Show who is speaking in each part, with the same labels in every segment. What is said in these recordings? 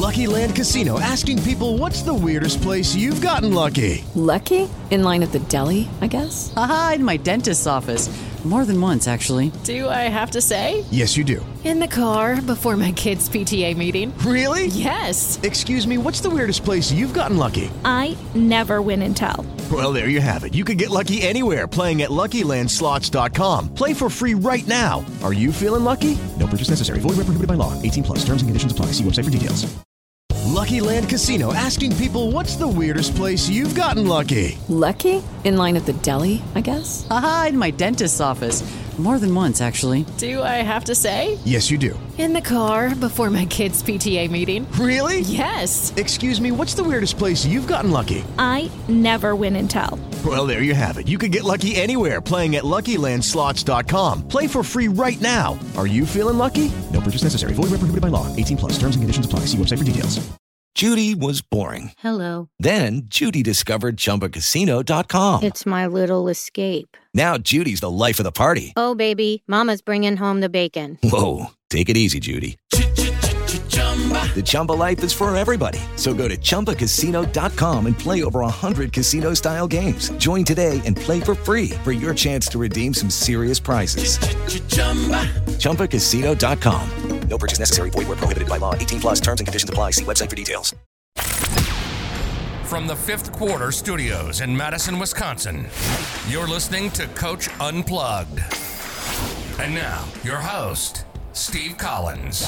Speaker 1: Lucky Land Casino, asking people, what's the weirdest place you've gotten lucky?
Speaker 2: Lucky? In line at the deli, I guess?
Speaker 3: Aha, in my dentist's office. More than once, actually.
Speaker 2: Do I have to say?
Speaker 1: Yes, you do.
Speaker 2: In the car before my kids' PTA meeting.
Speaker 1: Really?
Speaker 2: Yes.
Speaker 1: Excuse me, what's the weirdest place you've gotten lucky?
Speaker 4: I never win and tell.
Speaker 1: Well, there you have it. You can get lucky anywhere, playing at LuckyLandSlots.com. Play for free right now. Are you feeling lucky? No purchase necessary. Void where prohibited by law. 18+. Terms and conditions apply. See website for details. Lucky Land Casino, asking people, what's the weirdest place you've gotten lucky?
Speaker 2: Lucky? In line at the deli, I guess?
Speaker 3: Aha, in my dentist's office. More than once, actually.
Speaker 2: Do I have to say?
Speaker 1: Yes, you do.
Speaker 2: In the car before my kids' PTA meeting.
Speaker 1: Really?
Speaker 2: Yes.
Speaker 1: Excuse me, what's the weirdest place you've gotten lucky?
Speaker 4: I never win and tell.
Speaker 1: Well, there you have it. You can get lucky anywhere, playing at LuckyLandSlots.com. Play for free right now. Are you feeling lucky? No purchase necessary. Void where prohibited by law. 18+. Terms and conditions apply. See website for details.
Speaker 5: Judy was boring.
Speaker 6: Hello.
Speaker 5: Then Judy discovered ChumbaCasino.com.
Speaker 6: It's my little escape.
Speaker 5: Now Judy's the life of the party.
Speaker 6: Oh, baby, mama's bringing home the bacon.
Speaker 5: Whoa, take it easy, Judy. The Chumba life is for everybody. So go to ChumbaCasino.com and play over 100 casino-style games. Join today and play for free for your chance to redeem some serious prizes. ChumbaCasino.com. No purchase necessary. Void where prohibited by law. 18+. Terms and conditions apply. See website for details.
Speaker 7: From the Fifth Quarter Studios in Madison, Wisconsin, you're listening to Coach Unplugged. And now, your host, Steve Collins.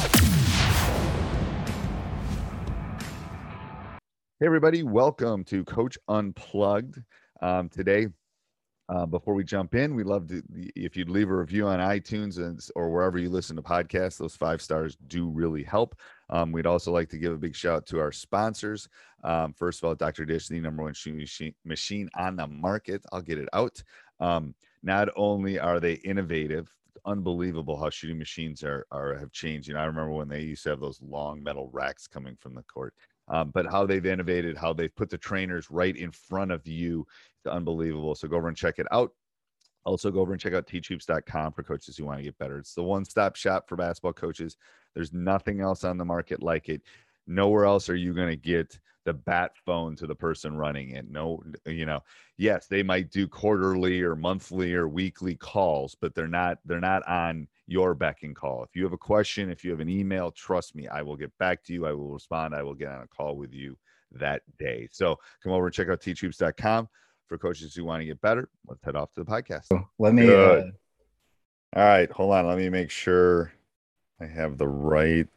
Speaker 8: Hey everybody, welcome to Coach Unplugged. Today, before we jump in, we'd love to, if you'd leave a review on iTunes or wherever you listen to podcasts. Those 5 stars do really help. We'd also like to give a big shout out to our sponsors. First of all, Dr. Dish, the number one shooting machine on the market. I'll get it out. Not only are they innovative, unbelievable how shooting machines have changed. You know, I remember when they used to have those long metal racks coming from the court. But how they've innovated, how they've put the trainers right in front of you, it's unbelievable. So go over and check it out. Also, go over and check out teachhoops.com for coaches who want to get better. It's the one-stop shop for basketball coaches. There's nothing else on the market like it. Nowhere else are you going to get the bat phone to the person running it. No, you know, yes, they might do quarterly or monthly or weekly calls, but they're not on your beck and call. If you have a question, if you have an email, trust me, I will get back to you. I will respond. I will get on a call with you that day. So come over and check out teachhoops.com for coaches who want to get better. Let's head off to the podcast.
Speaker 9: Let me.
Speaker 8: All right, hold on. Let me make sure I have the right.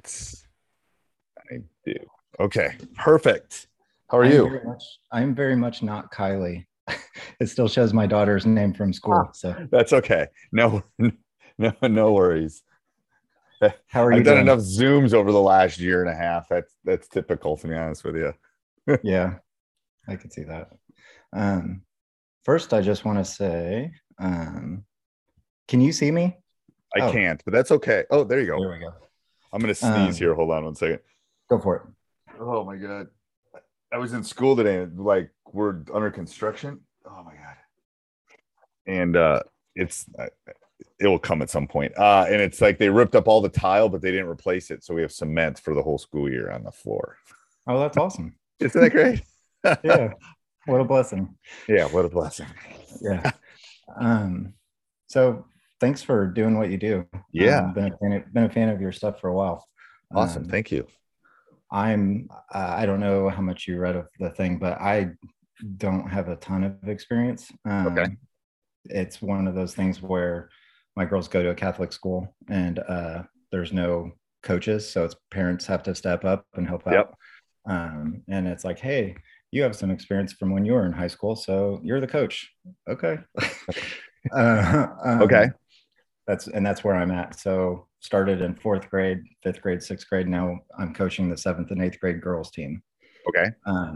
Speaker 8: I do. Okay, perfect. How are you?
Speaker 9: I'm very much not Kylie. It still shows my daughter's name from school. So
Speaker 8: that's okay. No worries.
Speaker 9: How are you?
Speaker 8: I've done enough Zooms over the last year and a half. That's typical, to be honest with you.
Speaker 9: Yeah, I could see that. First, I just want to say, can you see me?
Speaker 8: I can't, but that's okay. Oh, there you go.
Speaker 9: There we go.
Speaker 8: I'm going to sneeze here. Hold on one second.
Speaker 9: Go for it.
Speaker 8: Oh, my God. I was in school today, and like we're under construction. Oh, my God. And it will come at some point. And it's like they ripped up all the tile, but they didn't replace it. So we have cement for the whole school year on the floor.
Speaker 9: Oh, that's awesome.
Speaker 8: Isn't that great?
Speaker 9: Yeah. What a blessing.
Speaker 8: Yeah, what a blessing.
Speaker 9: Yeah. So thanks for doing what you do.
Speaker 8: Yeah.
Speaker 9: Been a fan of your stuff for a while.
Speaker 8: Awesome. Thank you.
Speaker 9: I don't know how much you read of the thing, but I don't have a ton of experience.
Speaker 8: Okay.
Speaker 9: It's one of those things where my girls go to a Catholic school and there's no coaches. So it's parents have to step up and help out.
Speaker 8: Yep.
Speaker 9: And it's like, hey, you have some experience from when you were in high school, so you're the coach. Okay.
Speaker 8: Okay.
Speaker 9: That's where I'm at. So started in 4th grade, 5th grade, 6th grade. Now I'm coaching the 7th and 8th grade girls team.
Speaker 8: Okay.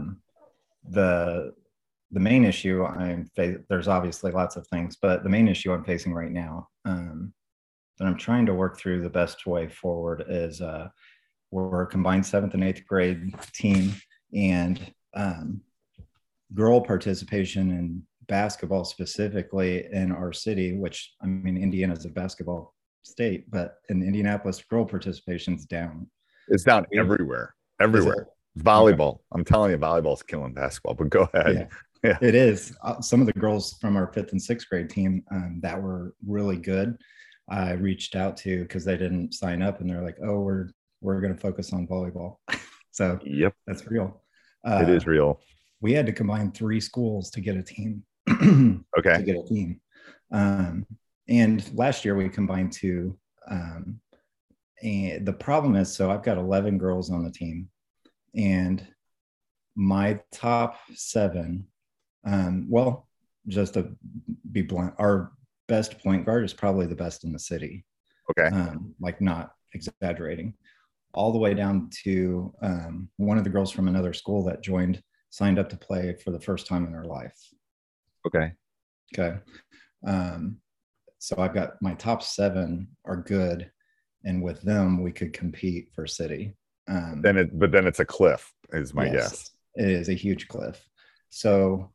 Speaker 9: The main issue there's obviously lots of things, but the main issue I'm facing right now, that I'm trying to work through the best way forward is we're a combined 7th and 8th grade team, and girl participation in basketball specifically in our city, which I mean, Indiana is a basketball state, but in Indianapolis, girl participation's down.
Speaker 8: It's down everywhere. everywhere. Volleyball. I'm telling you, volleyball's killing basketball, but go ahead.
Speaker 9: Yeah, it is. Some of the girls from our 5th and 6th grade team that were really good, I reached out to because they didn't sign up, and they're like, "Oh, we're going to focus on volleyball." So
Speaker 8: yep,
Speaker 9: that's real.
Speaker 8: It is real.
Speaker 9: We had to combine 3 schools to get a team.
Speaker 8: Okay.
Speaker 9: To get a team. And last year we combined 2. And the problem is, so I've got 11 girls on the team, and my top 7, well, just to be blunt, our best point guard is probably the best in the city.
Speaker 8: Okay.
Speaker 9: Like, not exaggerating, all the way down to one of the girls from another school that signed up to play for the first time in her life.
Speaker 8: Okay.
Speaker 9: So I've got my top 7 are good, and with them we could compete for city. Then
Speaker 8: it's a cliff, is my guess.
Speaker 9: It is a huge cliff. So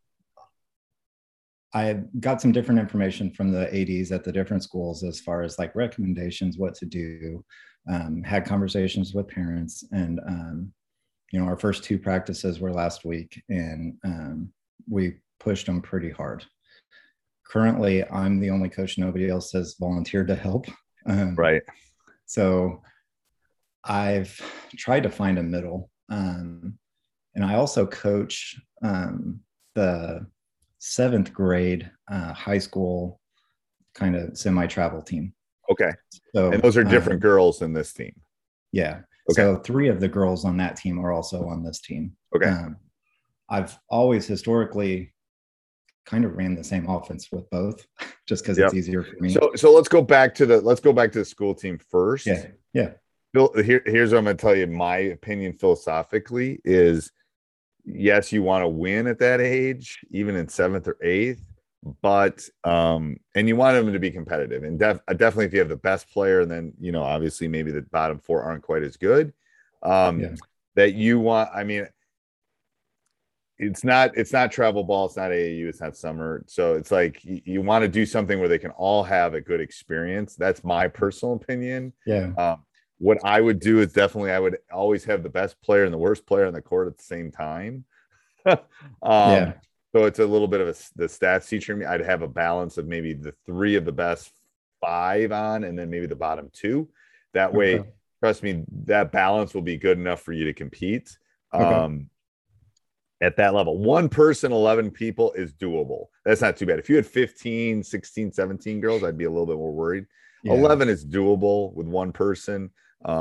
Speaker 9: I got some different information from the ADs at the different schools as far as like recommendations, what to do. Had conversations with parents, and our first 2 practices were last week, and we pushed them pretty hard. Currently, I'm the only coach. Nobody else has volunteered to help.
Speaker 8: Right.
Speaker 9: So I've tried to find a middle. And I also coach the 7th grade high school kind of semi-travel team.
Speaker 8: Okay.
Speaker 9: So,
Speaker 8: and those are different girls in this team.
Speaker 9: Yeah.
Speaker 8: Okay.
Speaker 9: So 3 of the girls on that team are also on this team.
Speaker 8: Okay.
Speaker 9: I've always historically kind of ran the same offense with both, just because it's easier for me.
Speaker 8: So let's go back to the school team first.
Speaker 9: Yeah.
Speaker 8: Bill, here's what I'm going to tell you. My opinion philosophically is, yes, you want to win at that age, even in 7th or 8th, but and you want them to be competitive. And definitely, if you have the best player, and then obviously maybe the bottom 4 aren't quite as good. That you want. I mean, it's not travel ball, it's not AAU, it's not summer. So it's like you want to do something where they can all have a good experience. That's my personal opinion.
Speaker 9: Yeah.
Speaker 8: What I would do is definitely I would always have the best player and the worst player on the court at the same time. So it's a little bit of the stats teacher me. I'd have a balance of maybe the 3 of the best 5 on, and then maybe the bottom 2. That way, trust me, that balance will be good enough for you to compete. At that level, 1 person, 11 people is doable. That's not too bad. If you had 15, 16, 17 girls, I'd be a little bit more worried. 11 is doable with 1 person.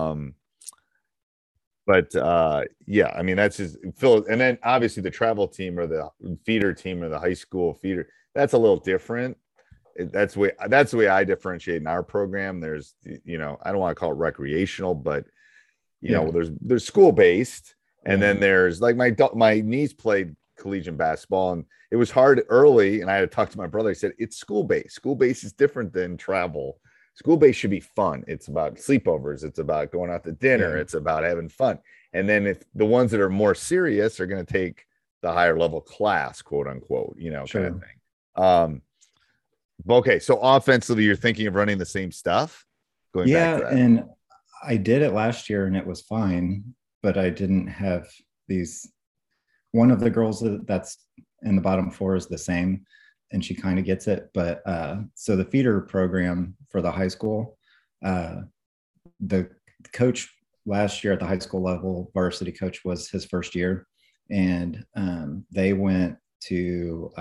Speaker 8: But I mean, that's just Phil. And then obviously the travel team or the feeder team or the high school feeder, that's a little different. That's the way I differentiate in our program. There's, I don't want to call it recreational, but there's school based. And then there's like my niece played collegiate basketball, and it was hard early. And I had to talk to my brother. He said, it's school based. School based is different than travel. School based should be fun. It's about sleepovers. It's about going out to dinner. It's about having fun. And then if the ones that are more serious are going to take the higher level class, quote unquote, kind of thing. Okay. So offensively, you're thinking of running the same stuff? Back to that.
Speaker 9: And I did it last year and it was fine, but I didn't have one of the girls that's in the bottom 4 is the same, and she kind of gets it. But so the feeder program for the high school, the coach last year at the high school level, varsity coach, was his first year, and they went to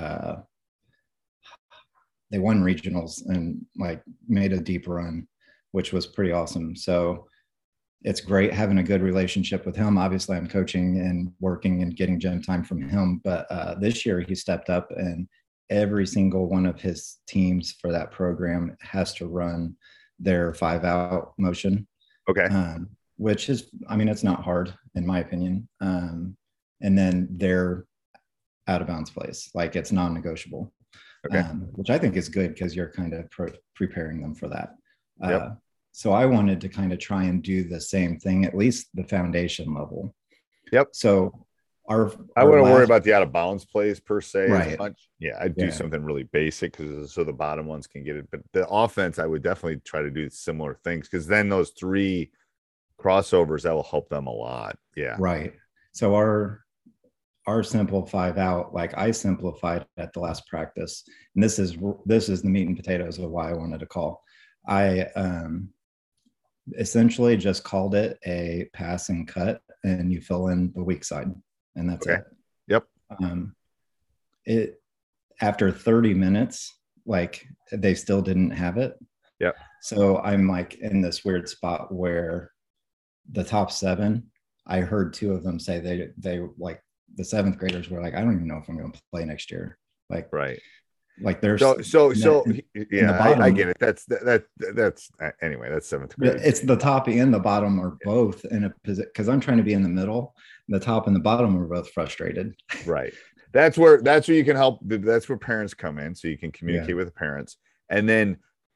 Speaker 9: they won regionals and like made a deep run, which was pretty awesome. So it's great having a good relationship with him. Obviously, I'm coaching and working and getting gym time from him. But this year he stepped up, and every single one of his teams for that program has to run their 5-out motion.
Speaker 8: Okay.
Speaker 9: Which is, I mean, it's not hard in my opinion. And then their out of bounds plays, like it's non-negotiable.
Speaker 8: Okay.
Speaker 9: Which I think is good because you're kind of preparing them for that. So I wanted to kind of try and do the same thing, at least the foundation level.
Speaker 8: Yep.
Speaker 9: So I
Speaker 8: wouldn't worry about the out of bounds plays per se as
Speaker 9: Right.
Speaker 8: much. Yeah, I'd do something really basic so the bottom ones can get it. But the offense, I would definitely try to do similar things, because then those 3 crossovers, that will help them a lot. Yeah.
Speaker 9: Right. So our simple 5 out, like I simplified at the last practice, and this is the meat and potatoes of why I wanted to call. I essentially just called it a pass and cut, and you fill in the weak side, and that's it.
Speaker 8: Yep.
Speaker 9: It after 30 minutes, like they still didn't have it.
Speaker 8: Yep.
Speaker 9: So I'm like in this weird spot where the top 7, I heard 2 of them say they like the 7th graders were like, I don't even know if I'm going to play next year. Like,
Speaker 8: right.
Speaker 9: Like there's
Speaker 8: so yeah, I get it. That's anyway, that's 7th grade.
Speaker 9: It's the top and the bottom are both in a position, because I'm trying to be in the middle. The top and the bottom are both frustrated.
Speaker 8: Right. That's where you can help. That's where parents come in, so you can communicate with the parents. And then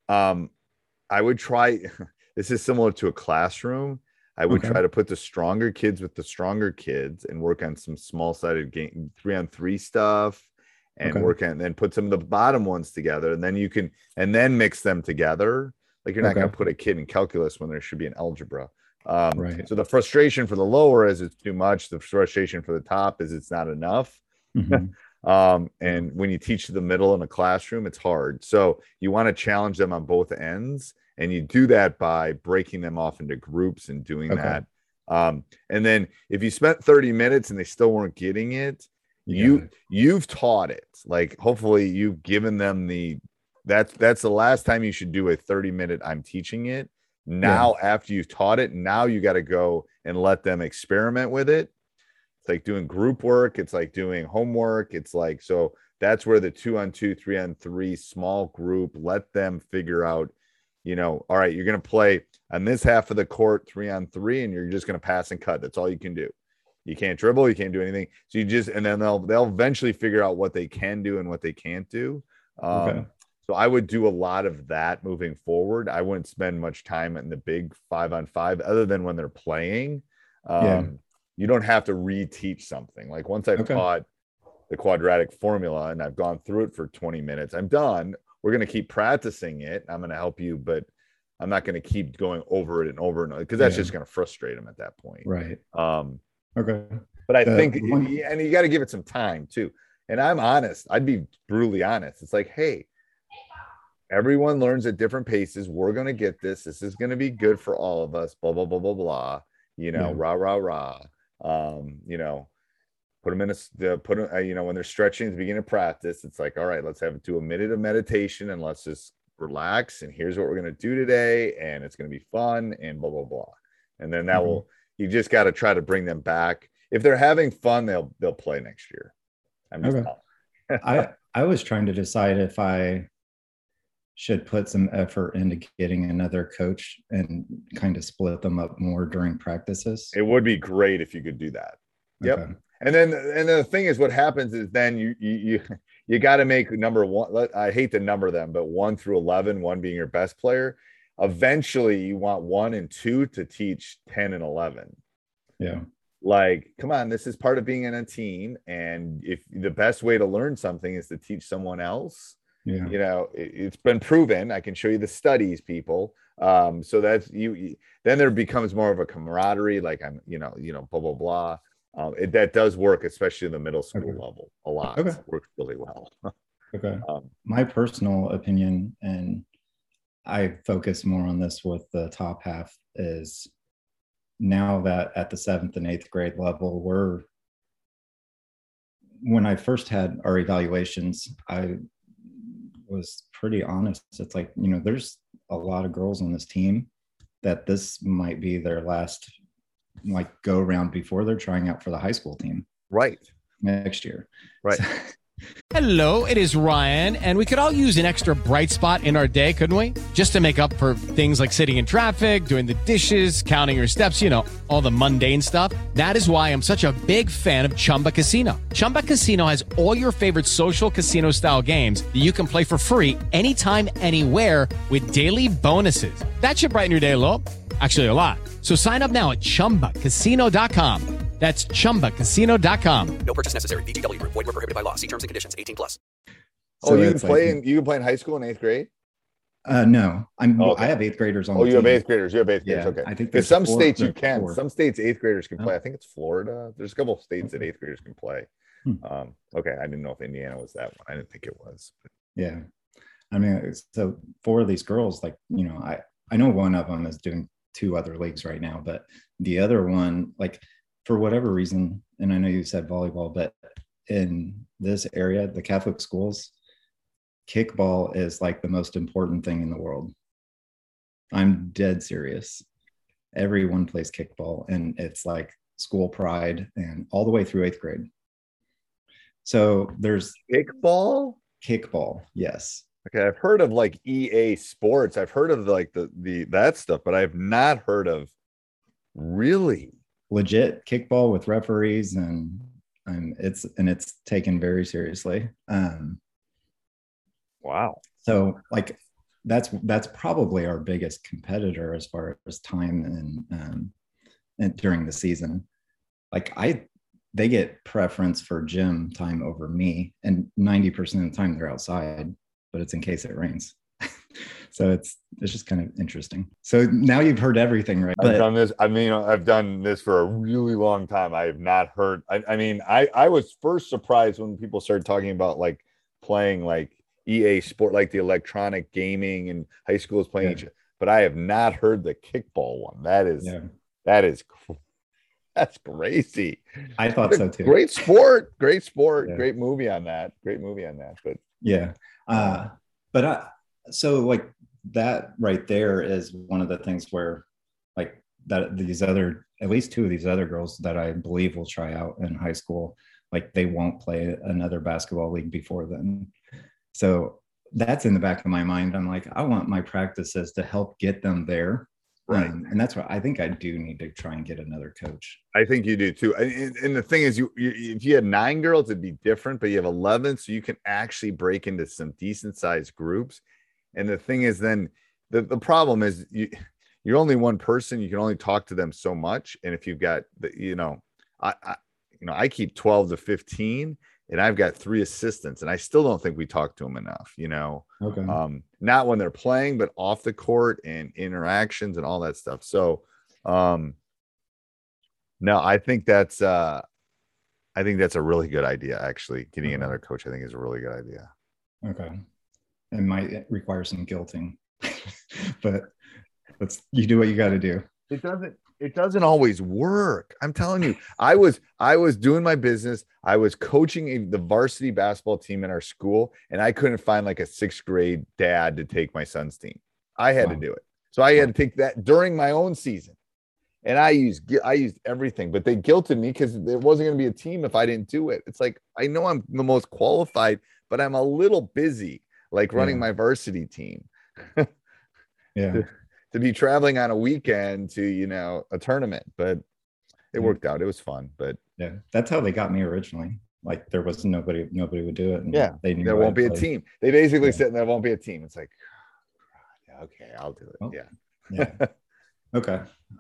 Speaker 8: I would try, this is similar to a classroom. I would try to put the stronger kids with the stronger kids and work on some small-sided game 3-on-3 stuff. And work on, and then put some of the bottom ones together, and then you can, and then mix them together. Like you're not going to put a kid in calculus when there should be an algebra.
Speaker 9: Right.
Speaker 8: So the frustration for the lower is it's too much. The frustration for the top is it's not enough.
Speaker 9: Mm-hmm.
Speaker 8: And when you teach the middle in a classroom, it's hard. So you want to challenge them on both ends, and you do that by breaking them off into groups and doing that. And then if you spent 30 minutes and they still weren't getting it, you've taught it. Like hopefully you've given them that's the last time you should do a 30-minute I'm teaching it. Now after you've taught it, now you got to go and let them experiment with it. It's like doing group work, it's like doing homework. It's like, so that's where the 2-on-2, 3-on-3 small group, let them figure out, all right, you're going to play on this half of the court 3-on-3, and you're just going to pass and cut. That's all you can do. You can't dribble, you can't do anything. So and then they'll eventually figure out what they can do and what they can't do. So I would do a lot of that moving forward. I wouldn't spend much time in the big 5-on-5 other than when they're playing. You don't have to reteach something. Like once I've taught the quadratic formula and I've gone through it for 20 minutes, I'm done. We're going to keep practicing it. I'm going to help you, but I'm not going to keep going over it and over and over, because that's just going to frustrate them at that point.
Speaker 9: Right.
Speaker 8: But I think, and you got to give it some time too. And I'm honest, I'd be brutally honest. It's like, hey, everyone learns at different paces. We're going to get this. This is going to be good for all of us, blah, blah, blah, blah, blah, rah, rah, rah. Put them in when they're stretching at the beginning of practice, it's like, all right, let's do a minute of meditation and let's just relax. And here's what we're going to do today. And it's going to be fun and blah, blah, blah. And then that you just got to try to bring them back. If they're having fun, they'll play next year.
Speaker 9: I was trying to decide if I should put some effort into getting another coach and kind of split them up more during practices.
Speaker 8: It would be great if you could do that. Yep. And then the thing is, what happens is then you got to make number 1. I hate to number them, but 1 through 11, 1 being your best player. Eventually you want 1 and 2 to teach 10 and 11.
Speaker 9: Yeah.
Speaker 8: Like, come on, this is part of being in a team. And if the best way to learn something is to teach someone else, it's been proven. I can show you the studies, people. So that's then there becomes more of a camaraderie. Like blah, blah, blah. That does work, especially in the middle school level, a lot. It works really well.
Speaker 9: My personal opinion, and I focus more on this with the top half, is now that at the 7th and 8th grade level, when I first had our evaluations, I was pretty honest. It's like, there's a lot of girls on this team that this might be their last go around before they're trying out for the high school team.
Speaker 8: Right.
Speaker 9: Next year.
Speaker 8: Right.
Speaker 10: Hello, it is Ryan, and we could all use an extra bright spot in our day, couldn't we? Just to make up for things like sitting in traffic, doing the dishes, counting your steps, all the mundane stuff. That is why I'm such a big fan of Chumba Casino. Chumba Casino has all your favorite social casino style games that you can play for free anytime, anywhere with daily bonuses. That should brighten your day a little. Actually, a lot. So sign up now at ChumbaCasino.com. That's ChumbaCasino.com.
Speaker 11: No purchase necessary. VGW Group. Void where prohibited by law. See terms and conditions. 18+.
Speaker 8: So you can play in high school in 8th grade?
Speaker 9: No,
Speaker 8: Okay.
Speaker 9: I have eighth graders on.
Speaker 8: Oh,
Speaker 9: the
Speaker 8: you have
Speaker 9: team.
Speaker 8: eighth graders. You have eighth graders.
Speaker 9: Yeah,
Speaker 8: Okay.
Speaker 9: I think
Speaker 8: Because
Speaker 9: there's
Speaker 8: some
Speaker 9: four-
Speaker 8: states you
Speaker 9: there's
Speaker 8: can.
Speaker 9: four.
Speaker 8: Some states eighth graders can
Speaker 9: Oh.
Speaker 8: play. I think it's Florida. There's a couple of states that eighth graders can play.
Speaker 9: Hmm.
Speaker 8: Okay. I didn't know if Indiana was that one. I didn't think it was.
Speaker 9: Yeah. I mean, so four of these girls, like, you know, I know one of them is doing 2 other leagues right now, but the other one, like, for whatever reason, and I know you said volleyball, but in this area, the Catholic schools, kickball is like the most important thing in the world. I'm dead serious. Everyone plays kickball, and it's like school pride, and all the way through 8th grade. So there's
Speaker 8: Kickball?
Speaker 9: kickball. Yes.
Speaker 8: Okay. I've heard of like EA Sports. I've heard of like the that stuff, but I've not heard of really
Speaker 9: Legit kickball with referees, and it's taken very seriously.
Speaker 8: Wow.
Speaker 9: So like that's probably our biggest competitor as far as time and during the season. Like they get preference for gym time over me, and 90% of the time they're outside, but it's in case it rains. So it's just kind of interesting. So now you've heard everything, right?
Speaker 8: I've done this. I mean, I've done this for a really long time. I have not heard. I was first surprised when people started talking about like playing like EA Sport, like the electronic gaming, and high schools playing each other. But I have not heard the kickball one. That's crazy.
Speaker 9: I thought so too.
Speaker 8: Great sport.
Speaker 9: Yeah.
Speaker 8: Great movie on that. But
Speaker 9: yeah. So like that right there is one of the things where like that these other, at least 2 of these other girls that I believe will try out in high school, like they won't play another basketball league before then. So that's in the back of my mind. I'm like, I want my practices to help get them there.
Speaker 8: Right.
Speaker 9: And that's what I think I do need to try and get another coach.
Speaker 8: I think you do too. And the thing is, you if you had 9 girls, it'd be different, but you have 11, so you can actually break into some decent sized groups. And the thing is, then the problem is you're only one person. You can only talk to them so much. And if you've got I keep 12 to 15, and I've got 3 assistants, and I still don't think we talk to them enough.
Speaker 9: Okay.
Speaker 8: Not when they're playing, but off the court and interactions and all that stuff. So, no, I think that's a really good idea. Actually, getting another coach, I think, is a really good idea.
Speaker 9: Okay. It might require some guilting, but you do what you got to do.
Speaker 8: It doesn't always work. I'm telling you, I was doing my business. I was coaching the varsity basketball team in our school, and I couldn't find like a 6th grade dad to take my son's team. I had to do it. So I had to take that during my own season. And I used everything, but they guilted me because there wasn't going to be a team if I didn't do it. It's like, I know I'm the most qualified, but I'm a little busy, like running my varsity team.
Speaker 9: Yeah.
Speaker 8: To be traveling on a weekend to, a tournament, but it worked out. It was fun, but
Speaker 9: yeah, that's how they got me originally. Like there was nobody would do it. And they knew
Speaker 8: there won't be a team. They basically said there won't be a team. It's like, okay, I'll do it.
Speaker 9: Oh,
Speaker 8: yeah.
Speaker 9: Okay.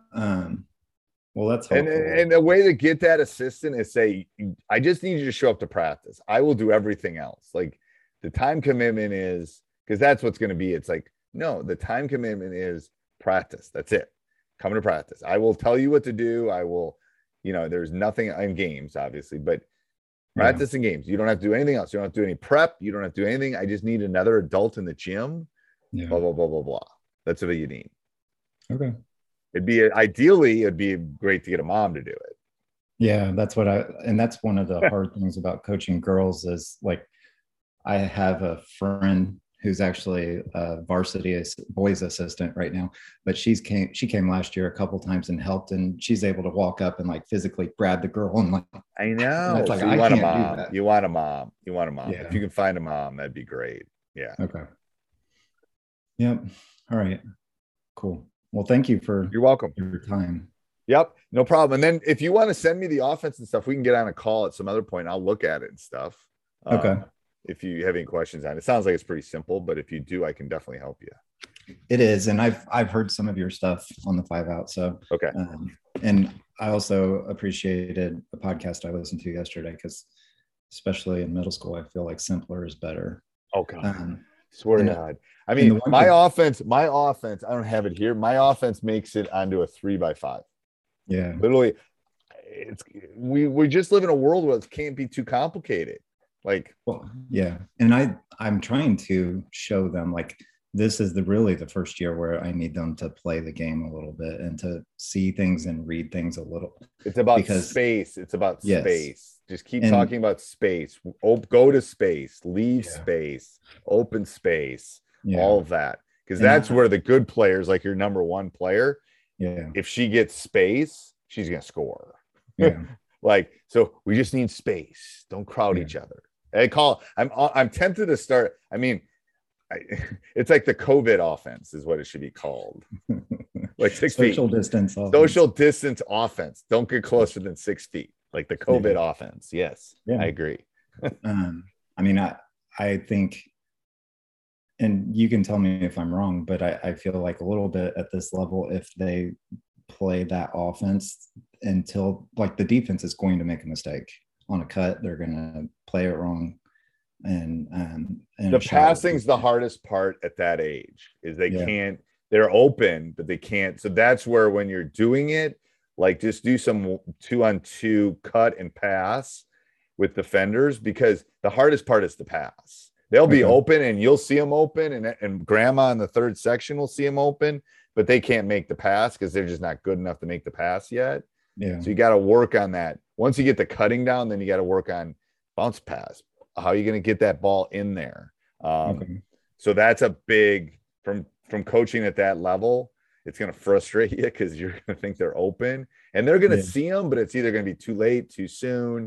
Speaker 9: Well, that's
Speaker 8: helpful. And the way to get that assistant is say, I just need you to show up to practice. I will do everything else. Like the time commitment is, because that's what's going to be. It's like, no, the time commitment is practice. That's it. Come to practice. I will tell you what to do. I will, there's nothing in games, obviously, but practice and games. You don't have to do anything else. You don't have to do any prep. You don't have to do anything. I just need another adult in the gym.
Speaker 9: Yeah.
Speaker 8: Blah, blah, blah, blah, blah. That's what you need.
Speaker 9: Okay.
Speaker 8: Ideally, it'd be great to get a mom to do it.
Speaker 9: Yeah, that's one of the hard things about coaching girls is like, I have a friend who's actually a varsity boys assistant right now, but she came last year a couple times and helped, and she's able to walk up and like physically grab the girl and like,
Speaker 8: I know.
Speaker 9: It's like,
Speaker 8: so
Speaker 9: I
Speaker 8: want a
Speaker 9: can't
Speaker 8: mom.
Speaker 9: do that.
Speaker 8: You want a mom.
Speaker 9: Yeah.
Speaker 8: If you can find a mom, that'd be great. Yeah.
Speaker 9: Okay. Yep. All right. Cool. Well, thank you for
Speaker 8: You're welcome.
Speaker 9: your time.
Speaker 8: Yep, no problem. And then if you want to send me the offense and stuff, we can get on a call at some other point. I'll look at it and stuff.
Speaker 9: Okay.
Speaker 8: If you have any questions on it. It sounds like it's pretty simple, but if you do, I can definitely help you.
Speaker 9: It is, and I've heard some of your stuff on the 5 Out. So
Speaker 8: okay.
Speaker 9: And I also appreciated the podcast I listened to yesterday because, especially in middle school, I feel like simpler is better.
Speaker 8: Okay. Swear to God. I mean, my offense, I don't have it here. My offense makes it onto a 3x5.
Speaker 9: Yeah.
Speaker 8: Literally, we just live in a world where it can't be too complicated. Like,
Speaker 9: well, yeah. And I'm trying to show them, like, this is really the first year where I need them to play the game a little bit and to see things and read things a little.
Speaker 8: It's about space. It's about space. Just keep talking about space. Go to space, leave space, open space, all of that. Because that's where the good players, like your number one player, if she gets space, she's going to score.
Speaker 9: Yeah.
Speaker 8: Like, so we just need space. Don't crowd each other. I'm tempted to start. I mean, it's like the COVID offense is what it should be called. Like 6 feet.
Speaker 9: Social distance offense.
Speaker 8: Social distance offense. Don't get closer than 6 feet. Like the COVID offense. Yes. Yeah. I agree.
Speaker 9: I mean, I think, and you can tell me if I'm wrong, but I feel like a little bit at this level, if they play that offense until, like, the defense is going to make a mistake on a cut, they're going to play it wrong. And
Speaker 8: the passing's the hardest part at that age is they're open, but they can't. So that's where, when you're doing it, like, just do some 2-on-2 cut and pass with defenders, because the hardest part is the pass. They'll be open and you'll see them open, and grandma in the third section will see them open, but they can't make the pass because they're just not good enough to make the pass yet.
Speaker 9: Yeah.
Speaker 8: So you got to work on that. Once you get the cutting down, then you got to work on bounce pass. How are you going to get that ball in there? So that's a big, from coaching at that level, it's going to frustrate you because you're going to think they're open and they're going to see them, but it's either going to be too late, too soon.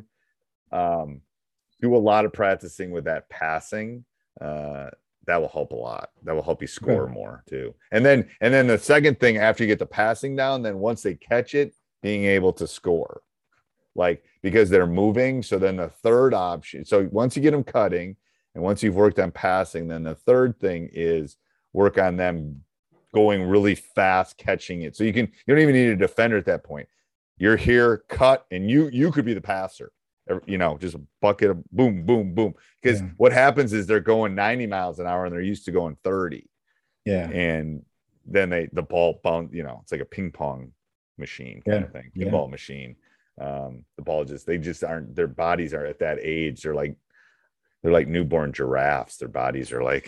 Speaker 8: Do a lot of practicing with that passing. That will help a lot. That will help you score more too. And then the second thing, after you get the passing down, then once they catch it, being able to score. Like, because they're moving. So then the third option, so once you get them cutting and once you've worked on passing, then the third thing is work on them going really fast, catching it. So you don't even need a defender at that point. You're here, cut, and you could be the passer, just a bucket of boom, boom, boom. Because what happens is they're going 90 miles an hour and they're used to going 30. Yeah. And then the ball bounce, it's like a ping pong machine kind of thing, pinball machine. The ball they just aren't, their bodies are at that age, they're like newborn giraffes. Their bodies are like,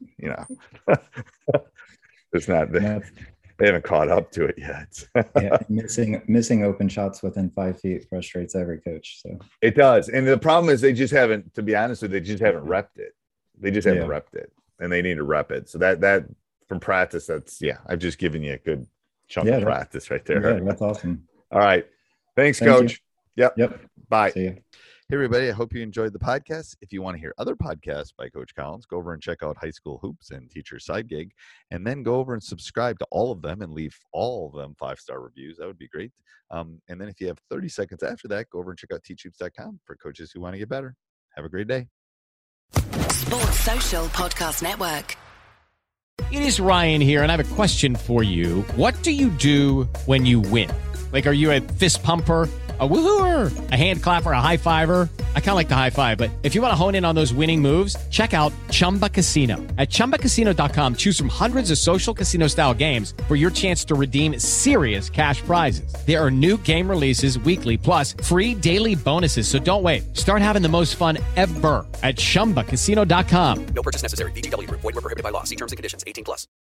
Speaker 8: it's not, they haven't caught up to it yet.
Speaker 9: Missing open shots within 5 feet frustrates every coach. So
Speaker 8: it does. And the problem is they just haven't, to be honest with you, they just haven't repped it. They just haven't repped it, and they need to rep it. So that from practice, I've just given you a good chunk of practice right there.
Speaker 9: Yeah, that's awesome.
Speaker 8: All right. Thanks, Coach. Yep. Bye.
Speaker 9: See you.
Speaker 8: Hey, everybody. I hope you enjoyed the podcast. If you want to hear other podcasts by Coach Collins, go over and check out High School Hoops and Teacher Side Gig, and then go over and subscribe to all of them and leave all of them 5-star reviews. That would be great. And then if you have 30 seconds after that, go over and check out teachhoops.com for coaches who want to get better. Have a great day.
Speaker 11: Sports Social Podcast Network.
Speaker 10: It is Ryan here, and I have a question for you. What do you do when you win? Like, are you a fist pumper, a woohooer, a hand clapper, a high fiver? I kind of like the high five, but if you want to hone in on those winning moves, check out Chumba Casino. At ChumbaCasino.com, choose from hundreds of social casino-style games for your chance to redeem serious cash prizes. There are new game releases weekly, plus free daily bonuses. So don't wait. Start having the most fun ever at ChumbaCasino.com.
Speaker 12: No purchase necessary. VGW Group. Void where prohibited by law. See terms and conditions. 18+.